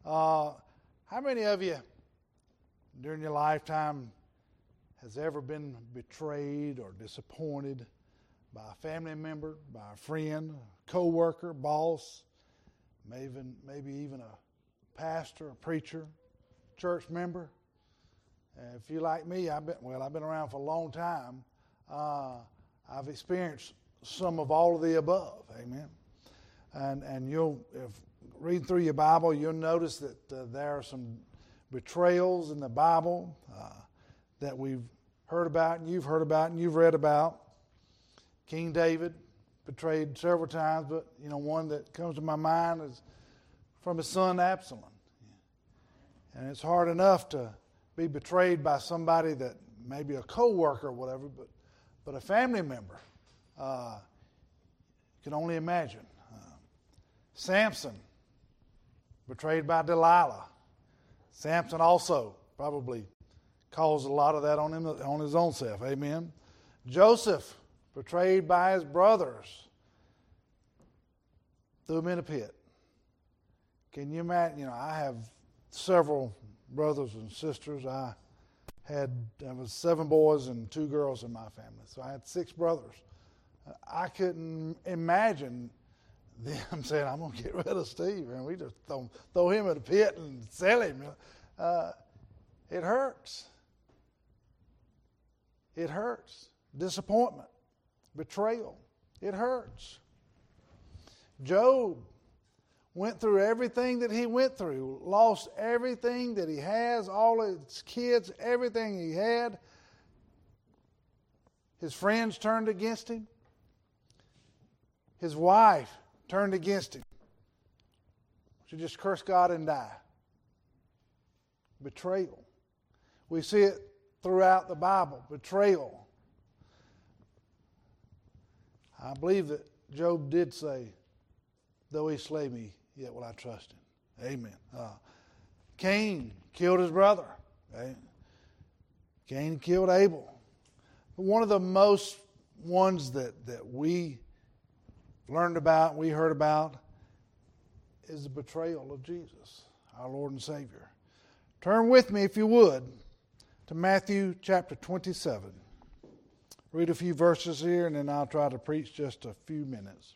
How many of you during your lifetime has ever been betrayed or disappointed by a family member, by a friend, a co-worker, boss, maybe even a pastor, a preacher, church member? If you're like me, I've been around for a long time. I've experienced some of all of the above. Amen. And if reading through your Bible, you'll notice that there are some betrayals in the Bible that we've heard about, and you've heard about, and you've read about. King David betrayed several times, but one that comes to my mind is from his son Absalom. And it's hard enough to be betrayed by somebody that maybe a co-worker or whatever, but a family member. You can only imagine. Samson, betrayed by Delilah. Samson also probably caused a lot of that on his own self. Amen. Joseph, betrayed by his brothers, threw him in a pit. Can you imagine? I have several brothers and sisters. I was 7 boys and 2 girls in my family, so I had 6 brothers. I couldn't imagine them saying, "I'm going to get rid of Steve," and we just throw him in a pit and sell him. It hurts. It hurts. Disappointment, betrayal. It hurts. Job went through everything that he went through, lost everything that he has, all his kids, everything he had. His friends turned against him. His wife turned against him. She just cursed God and die. Betrayal. We see it throughout the Bible. Betrayal. I believe that Job did say, "Though he slay me, yet will I trust him." Amen. Cain killed his brother. Okay? Cain killed Abel. But one of the most ones that we learned about, we heard about, is the betrayal of Jesus, our Lord and Savior. Turn with me, if you would, to Matthew chapter 27. Read a few verses here, and then I'll try to preach just a few minutes.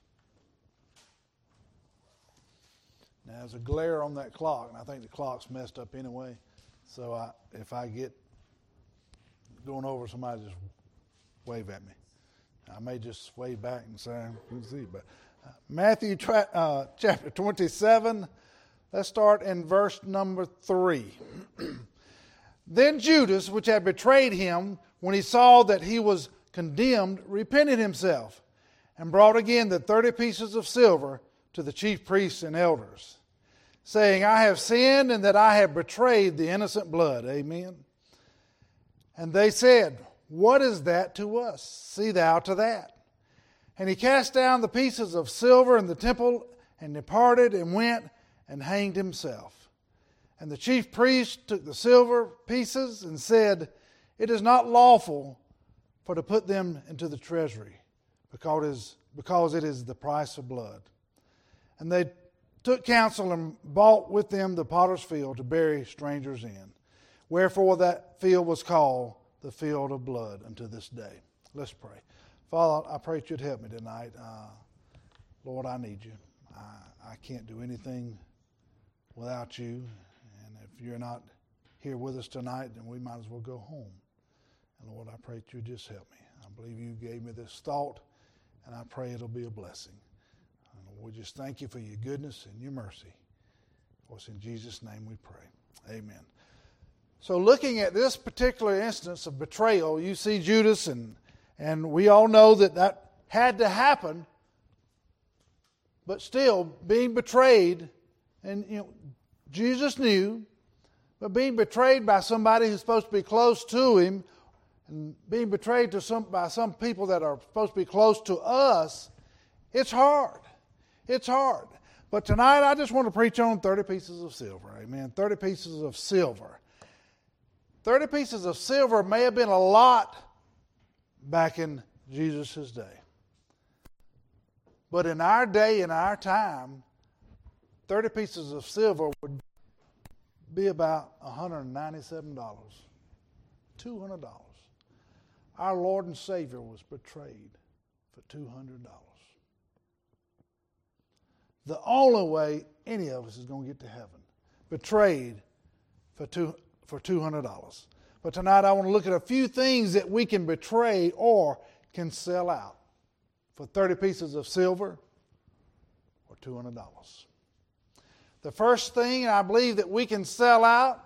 Now, there's a glare on that clock, and I think the clock's messed up anyway. So if I get going over, somebody just wave at me. I may just sway back and say, "We'll see." But Matthew chapter 27, let's start in verse number 3. Then Judas, which had betrayed him, when he saw that he was condemned, repented himself, and brought again the 30 pieces of silver to the chief priests and elders, saying, "I have sinned, and that I have betrayed the innocent blood." Amen. And they said, "What is that to us? See thou to that." And he cast down the pieces of silver in the temple, and departed, and went and hanged himself. And the chief priest took the silver pieces and said, "It is not lawful for to put them into the treasury, because it is the price of blood." And they took counsel and bought with them the potter's field to bury strangers in. Wherefore that field was called the field of blood unto this day. Let's pray. Father, I pray that you'd help me tonight. Lord, I need you. I can't do anything without you. And if you're not here with us tonight, then we might as well go home. And Lord, I pray that you just help me. I believe you gave me this thought, and I pray it'll be a blessing. And Lord, we just thank you for your goodness and your mercy. For it's in Jesus' name we pray. Amen. So looking at this particular instance of betrayal, you see Judas, and we all know that had to happen, but still being betrayed, and Jesus knew, but being betrayed by somebody who's supposed to be close to him, and being betrayed by some people that are supposed to be close to us, it's hard. It's hard. But tonight I just want to preach on 30 pieces of silver. Amen. 30 pieces of silver. 30 pieces of silver may have been a lot back in Jesus' day. But in our day, in our time, 30 pieces of silver would be about $197. $200. Our Lord and Savior was betrayed for $200. The only way any of us is going to get to heaven. Betrayed for $200. But tonight I want to look at a few things that we can betray or can sell out for 30 pieces of silver or $200. The first thing I believe that we can sell out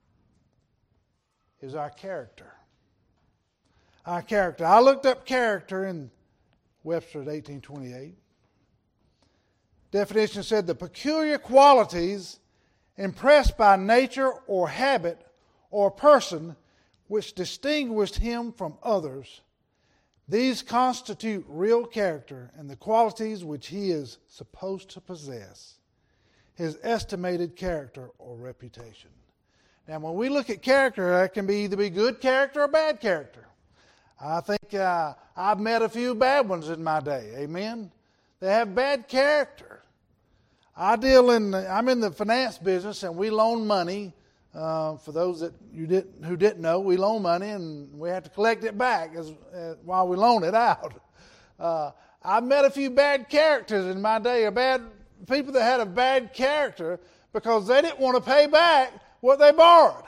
is our character. Our character. I looked up character in Webster's 1828. Definition said the peculiar qualities impressed by nature or habit or person which distinguished him from others. These constitute real character and the qualities which he is supposed to possess. His estimated character or reputation. Now, when we look at character, that can either be good character or bad character. I think I've met a few bad ones in my day. Amen? They have bad character. I'm in the finance business, and we loan money. For those who didn't know, we loan money, and we have to collect it back while we loan it out. I've met a few bad characters in my day, people that had a bad character because they didn't want to pay back what they borrowed.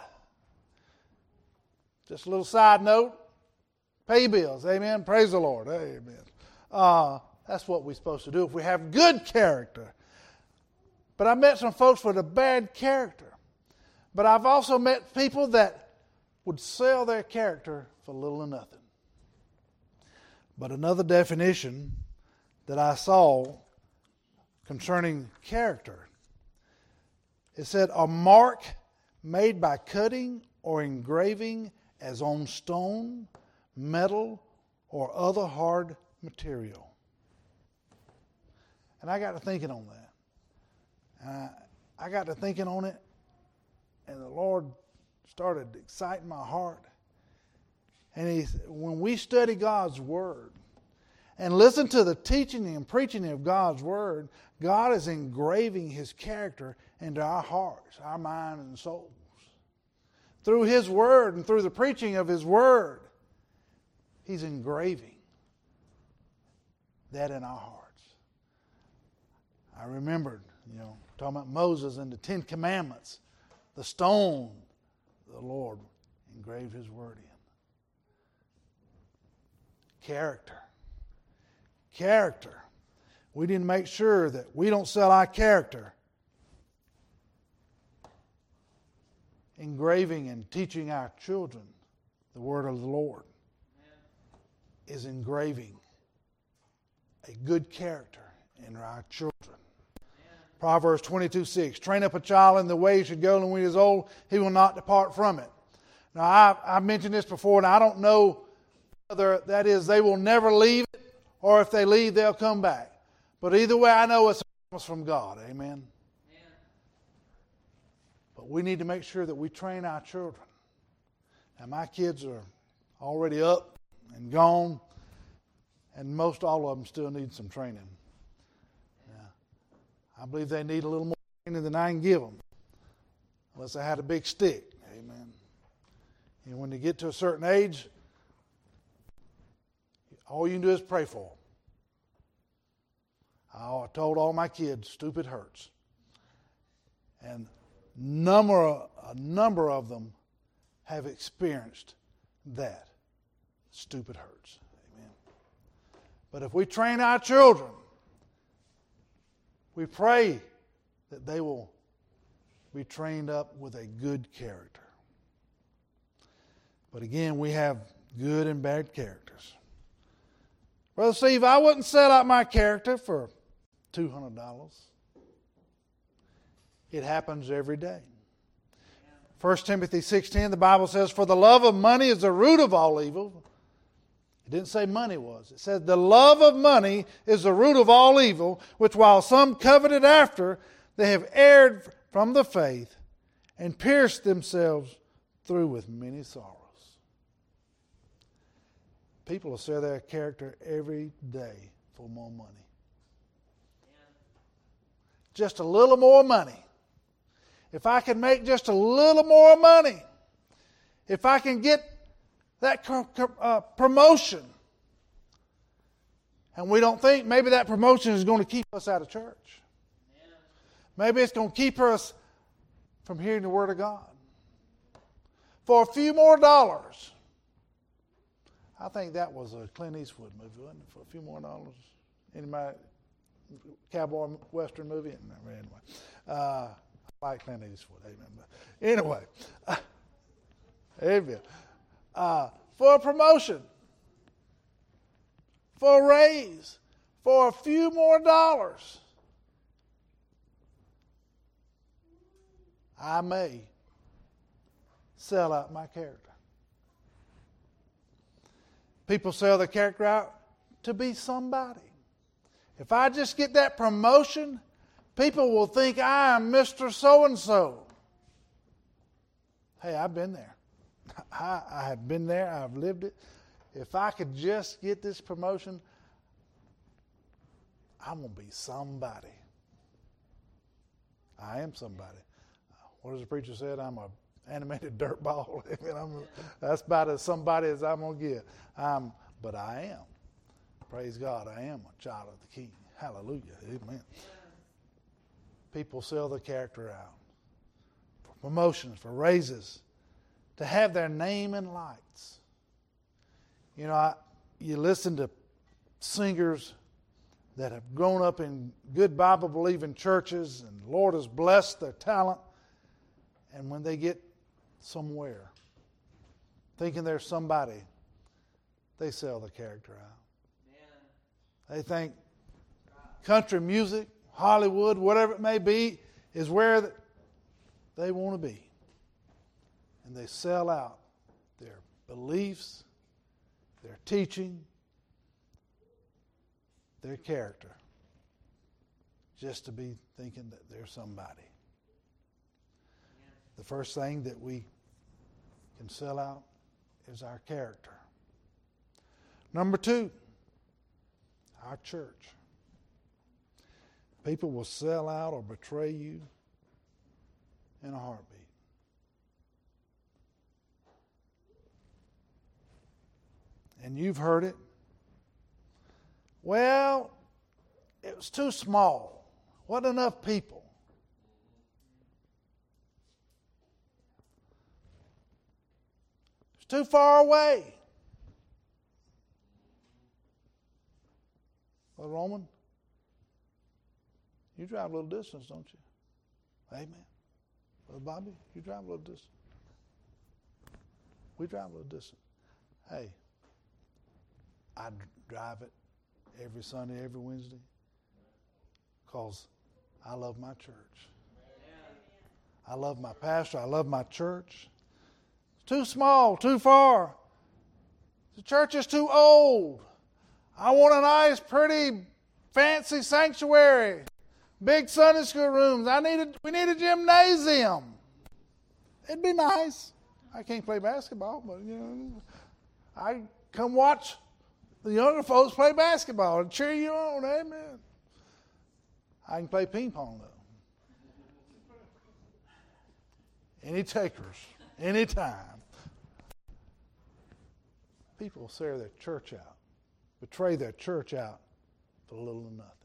Just a little side note. Pay bills. Amen. Praise the Lord. Amen. That's what we're supposed to do if we have good character. But I met some folks with a bad character. But I've also met people that would sell their character for little or nothing. But another definition that I saw concerning character, it said a mark made by cutting or engraving as on stone, metal, or other hard material. And I got to thinking on that. I got to thinking on it, and the Lord started exciting my heart. And when we study God's Word and listen to the teaching and preaching of God's Word, God is engraving His character into our hearts, our mind and souls. Through His Word and through the preaching of His Word, He's engraving that in our hearts. I remembered, talking about Moses and the 10 Commandments, the stone the Lord engraved His Word in. Character. Character. We need to make sure that we don't sell our character engraving and teaching our children the Word of the Lord. Is engraving a good character in our children. Proverbs 22:6. Train up a child in the way he should go, and when he is old, he will not depart from it. Now, I've mentioned this before, and I don't know whether that is they will never leave it, or if they leave, they'll come back. But either way, I know it's a promise from God. Amen. But we need to make sure that we train our children. Now, my kids are already up and gone, and most all of them still need some training. I believe they need a little more training than I can give them, unless I had a big stick. Amen. And when they get to a certain age, all you can do is pray for them. I told all my kids, stupid hurts. And a number of them have experienced that. Stupid hurts. Amen. But if we train our children, we pray that they will be trained up with a good character. But again, we have good and bad characters. Brother Steve, I wouldn't sell out my character for $200. It happens every day. 1 Timothy 6:10, the Bible says, for the love of money is the root of all evil. It didn't say money was. It said the love of money is the root of all evil, which while some coveted after, they have erred from the faith and pierced themselves through with many sorrows. People will sell their character every day for more money. Just a little more money. if I can make just a little more money, if I can get that promotion, and we don't think maybe that promotion is going to keep us out of church. Maybe it's going to keep us from hearing the Word of God. For a few more dollars. I think that was a Clint Eastwood movie, wasn't it? For a few more dollars. Anybody, cowboy western movie? Anyway, I like Clint Eastwood. Amen. But anyway, amen. For a promotion, for a raise, for a few more dollars, I may sell out my character. People sell their character out to be somebody. If I just get that promotion, people will think I am Mr. So-and-so. Hey, I've been there. I have been there. I've lived it. If I could just get this promotion, I'm going to be somebody. I am somebody. What does the preacher said? I'm an animated dirt ball. That's about as somebody as I'm going to get. But I am. Praise God, I am a child of the King. Hallelujah. Amen. People sell their character out for promotions, for raises, to have their name in lights. You know, you listen to singers that have grown up in good Bible-believing churches, and the Lord has blessed their talent. And when they get somewhere, thinking they're somebody, they sell their character out. Yeah. They think country music, Hollywood, whatever it may be, is where they want to be. And they sell out their beliefs, their teaching, their character, just to be thinking that they're somebody. The first thing that we can sell out is our character. Number 2, our church. People will sell out or betray you in a heartbeat. And you've heard it. Well, it was too small. Wasn't enough people. It's too far away. Brother Roman, you drive a little distance, don't you? Amen. Brother Bobby, you drive a little distance. We drive a little distance. Hey, I drive it every Sunday, every Wednesday, because I love my church. I love my pastor. I love my church. It's too small, too far. The church is too old. I want a nice, pretty, fancy sanctuary. Big Sunday school rooms. We need a gymnasium. It'd be nice. I can't play basketball, but I come watch the younger folks play basketball and cheer you on. Amen. I can play ping pong though. Any takers, anytime. People sell their church out, betray their church out for little or nothing.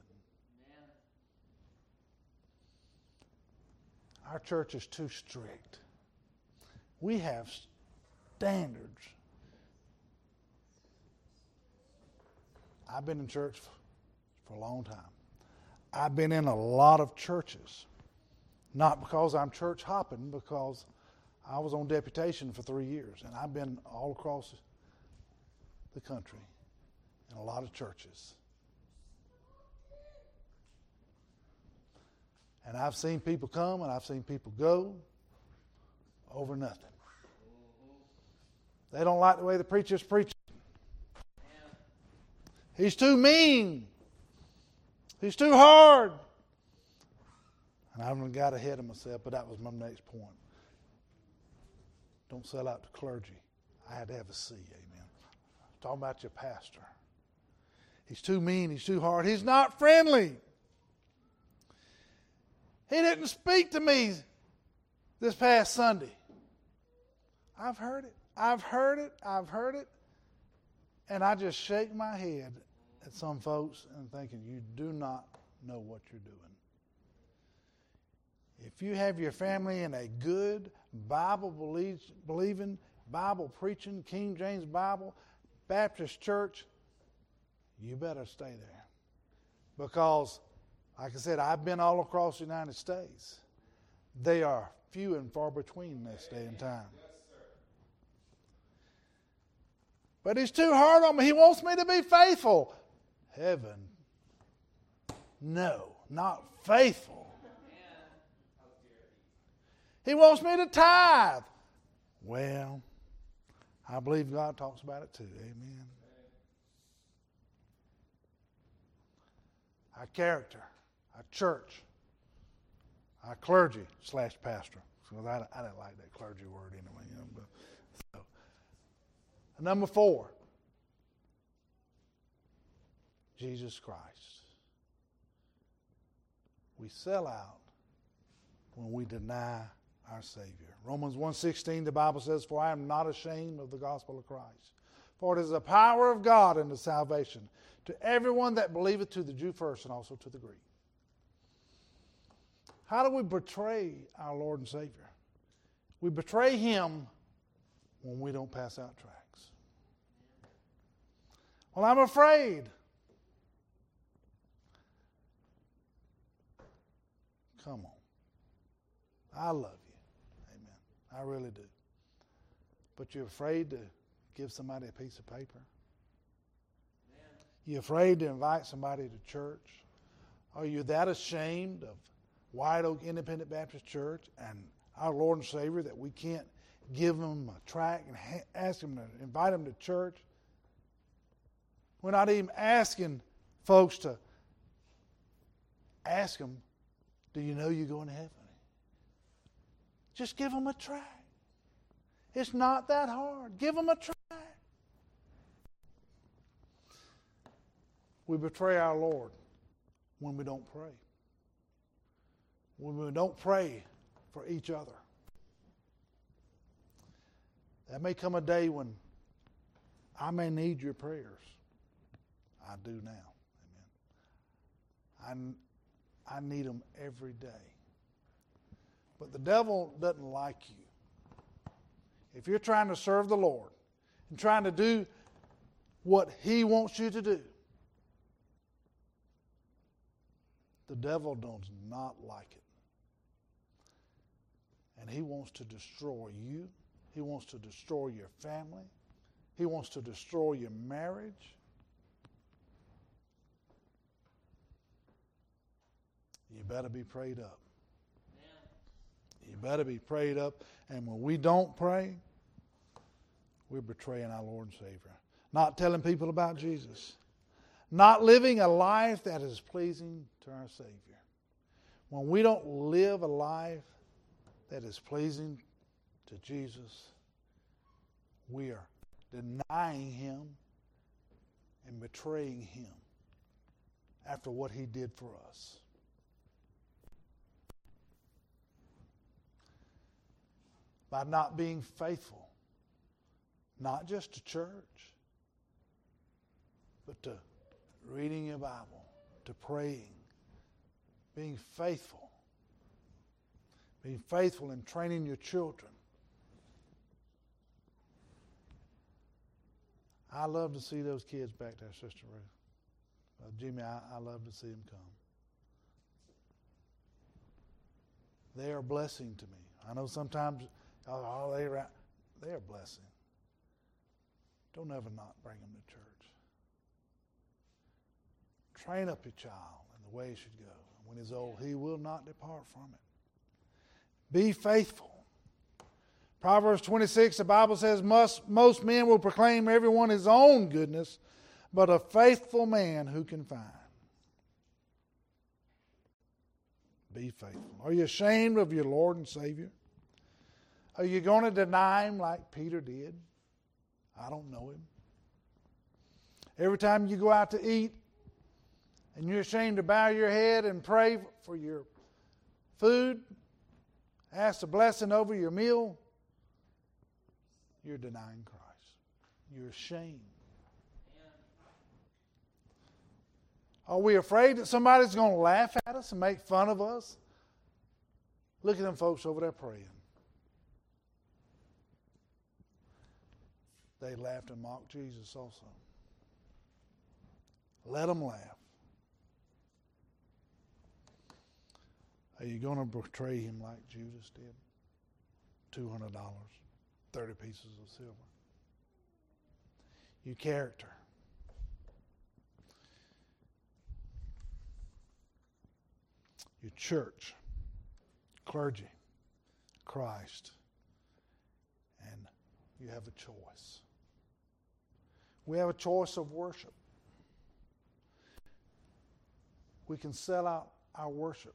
Our church is too strict. We have standards. I've been in church for a long time. I've been in a lot of churches. Not because I'm church hopping, because I was on deputation for 3 years. And I've been all across the country in a lot of churches. And I've seen people come and I've seen people go over nothing. They don't like the way the preacher's preaching. He's too mean. He's too hard. And I've got ahead of myself, but that was my next point. Don't sell out to clergy. I had to have a C, amen. I'm talking about your pastor. He's too mean. He's too hard. He's not friendly. He didn't speak to me This past Sunday, I've heard it, and I just shake my head at some folks and thinking, you do not know what you're doing. If you have your family in a good Bible-believing, Bible-preaching, King James Bible, Baptist church, you better stay there. Because, like I said, I've been all across the United States. They are few and far between this day and time. But He's too hard on me. He wants me to be faithful. Heaven, no, not faithful. He wants me to tithe. Well, I believe God talks about it too. Amen. Our character, our church, our clergy / pastor. Because I didn't like that clergy word anyway. You know, but, so. Number 4, Jesus Christ. We sell out when we deny our Savior. Romans 1:16, the Bible says, "For I am not ashamed of the gospel of Christ. For it is the power of God unto salvation to everyone that believeth, to the Jew first and also to the Greek." How do we betray our Lord and Savior? We betray Him when we don't pass out tracts. Well, I'm afraid. Come on. I love you. Amen. I really do. But you're afraid to give somebody a piece of paper? You're afraid to invite somebody to church? Are you that ashamed of White Oak Independent Baptist Church and our Lord and Savior that we can't give them a tract and ask them to invite them to church? We're not even asking folks to ask them, do you know you're going to heaven? Just give them a tract. It's not that hard. Give them a tract. We betray our Lord when we don't pray. When we don't pray for each other. There may come a day when I may need your prayers. I do now. Amen. I need them every day. But the devil doesn't like you. If you're trying to serve the Lord and trying to do what He wants you to do, the devil does not like it. And he wants to destroy you. He wants to destroy your family. He wants to destroy your marriage. You better be prayed up. You better be prayed up. And when we don't pray, we're betraying our Lord and Savior. Not telling people about Jesus. Not living a life that is pleasing to our Savior. When we don't live a life that is pleasing to Jesus, we are denying Him and betraying Him after what He did for us. By not being faithful, not just to church, but to reading your Bible, to praying, being faithful in training your children. I love to see those kids back there, Sister Ruth. Jimmy, I love to see them come. They are a blessing to me. I know sometimes they're a blessing. Don't ever not bring them to church. Train up your child in the way he should go. When he's old, he will not depart from it. Be faithful. Proverbs 26, the Bible says, most men will proclaim everyone his own goodness, but a faithful man who can find? Be faithful. Are you ashamed of your Lord and Savior? Are you going to deny Him like Peter did? I don't know Him. Every time you go out to eat and you're ashamed to bow your head and pray for your food, ask a blessing over your meal, you're denying Christ. You're ashamed. Are we afraid that somebody's going to laugh at us and make fun of us? Look at them folks over there praying. They laughed and mocked Jesus also. Let them laugh. Are you going to betray him like Judas did? $200, 30 pieces of silver. Your character. Your church, clergy, Christ, and you have a choice. We have a choice of worship. We can sell out our worship.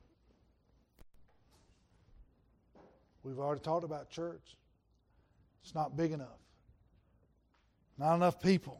We've already talked about church. It's not big enough. Not enough people.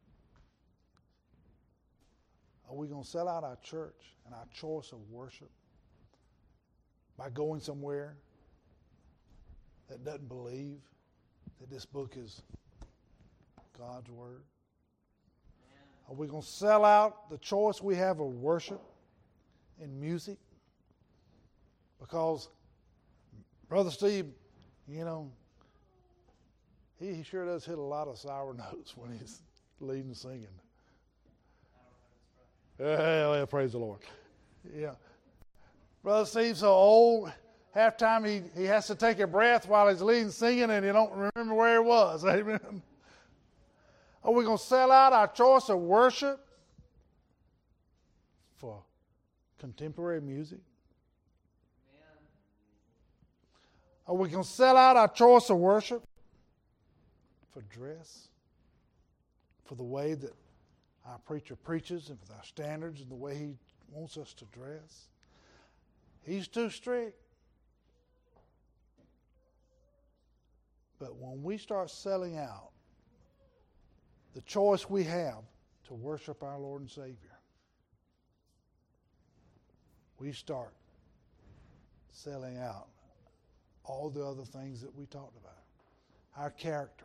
Are we going to sell out our church and our choice of worship by going somewhere that doesn't believe that this book is God's Word? Are we going to sell out the choice we have of worship in music? Because Brother Steve, you know, he sure does hit a lot of sour notes when he's leading singing. Yeah, praise the Lord. Yeah. Brother Steve's so old, half time he has to take a breath while he's leading singing and he don't remember where he was. Amen. Are we going to sell out our choice of worship for contemporary music? Are we going to sell out our choice of worship for dress? For the way that our preacher preaches and for our standards and the way he wants us to dress? He's too strict. But when we start selling out the choice we have to worship our Lord and Savior, we start selling out all the other things that we talked about. Our character.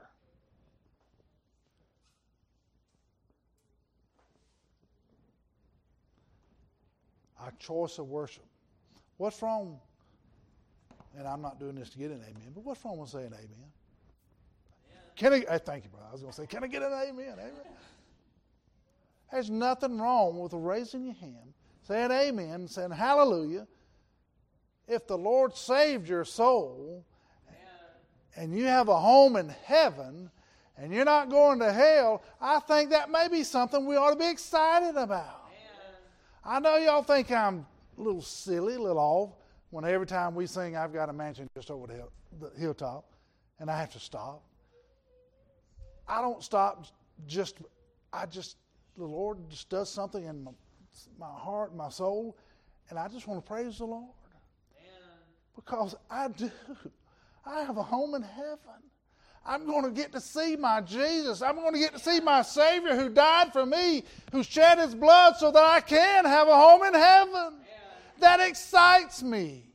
Our choice of worship. What's wrong, and I'm not doing this to get an amen, but what's wrong with saying amen? Can I thank you, brother. I was going to say, can I get an amen? Amen. There's nothing wrong with raising your hand, saying amen, saying hallelujah. If the Lord saved your soul and you have a home in heaven and you're not going to hell, I think that may be something we ought to be excited about. I know y'all think I'm a little silly, a little off, when every time we sing, I've got a mansion just over the hilltop, and I have to stop. I don't stop, the Lord just does something in my heart, my soul, and I just want to praise the Lord. Because I do. I have a home in heaven. I'm going to get to see my Jesus. I'm going to get to see my Savior who died for me, who shed His blood so that I can have a home in heaven. That excites me.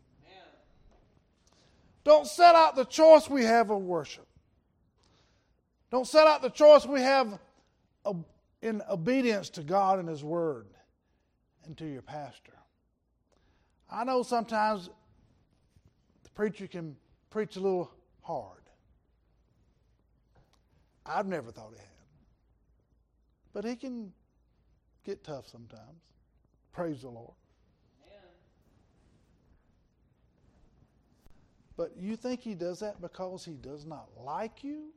Don't set out the choice we have of worship. Don't set out the choice we have in obedience to God and His Word and to your pastor. I know sometimes the preacher can preach a little hard. I've never thought he had. But he can get tough sometimes. Praise the Lord. Amen. But you think he does that because he does not like you?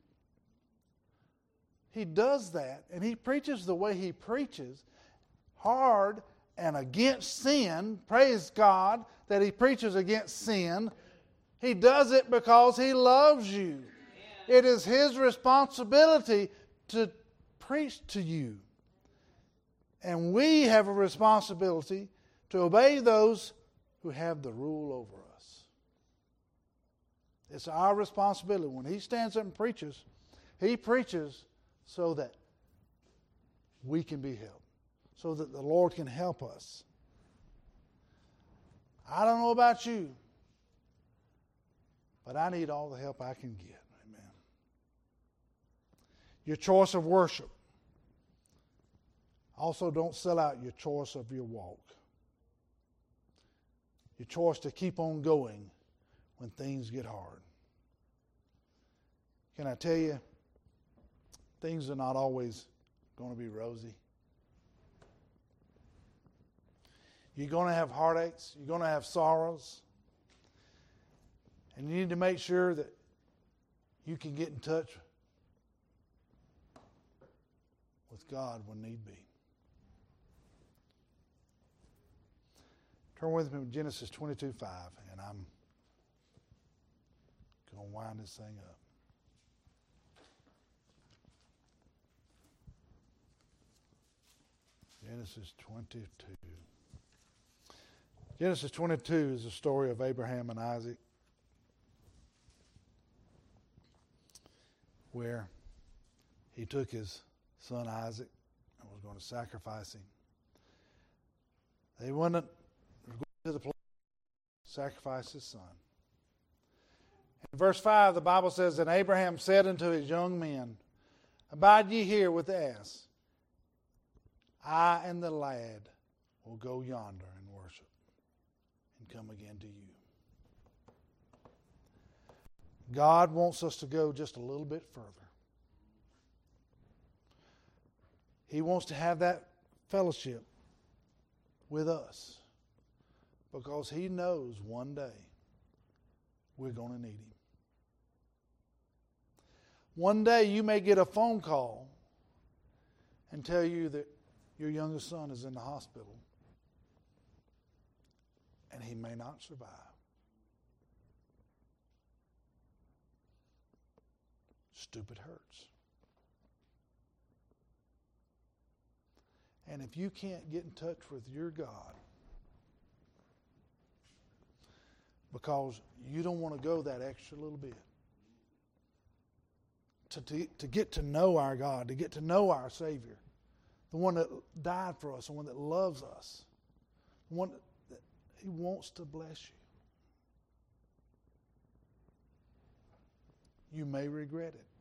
He does that, and he preaches the way he preaches, hard and against sin. Praise God that he preaches against sin. He does it because he loves you. It is his responsibility to preach to you. And we have a responsibility to obey those who have the rule over us. It's our responsibility. When he stands up and preaches, he preaches so that we can be helped, so that the Lord can help us. I don't know about you, But I need all the help I can get. Amen. Your choice of worship. Also, don't sell out your choice of your walk. Your choice to keep on going when things get hard. Can I tell you, things are not always going to be rosy. You're going to have heartaches. You're going to have sorrows. And you need to make sure that you can get in touch with God when need be. Turn with me to Genesis 22:5, and I'm going to wind this thing up. Genesis 22. Genesis 22 is the story of Abraham and Isaac, where he took his son Isaac and was going to sacrifice him. They went to the place to sacrifice his son. In verse 5, the Bible says, "And Abraham said unto his young men, Abide ye here with the ass. I and the lad will go yonder and worship, and come again to you." God wants us to go just a little bit further. He wants to have that fellowship with us because He knows one day we're going to need Him. One day you may get a phone call and tell you that your youngest son is in the hospital and he may not survive. Stupid hurts. And if you can't get in touch with your God because you don't want to go that extra little bit to get to know our God, to get to know our Savior, the one that died for us, the one that loves us, the one that He wants to bless you, you may regret it.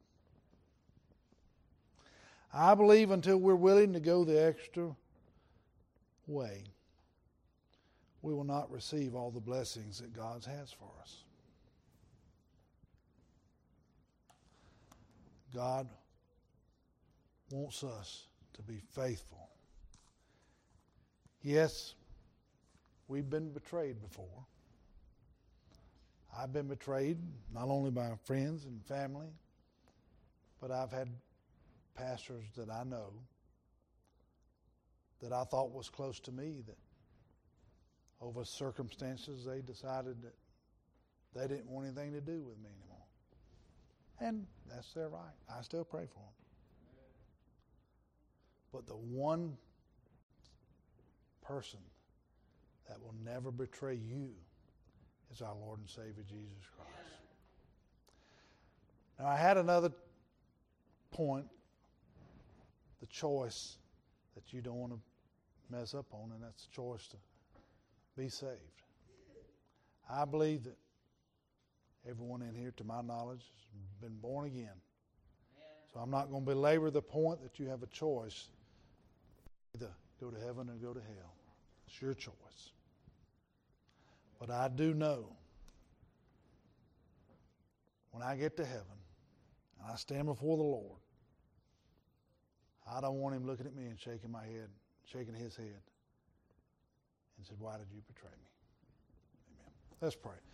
I believe until we're willing to go the extra way, we will not receive all the blessings that God has for us. God wants us to be faithful. Yes, we've been betrayed before. I've been betrayed not only by friends and family, but I've had pastors that I know that I thought was close to me that over circumstances they decided that they didn't want anything to do with me anymore. And that's their right. I still pray for them. But the one person that will never betray you is our Lord and Savior Jesus Christ. Now I had another point, the choice that you don't want to mess up on, and that's the choice to be saved. I believe that everyone in here, to my knowledge, has been born again. So I'm not going to belabor the point that you have a choice. Either go to heaven or go to hell. It's your choice. But I do know when I get to heaven and I stand before the Lord, I don't want Him looking at me and shaking my head, shaking His head, and said, "Why did you betray me?" Amen. Let's pray.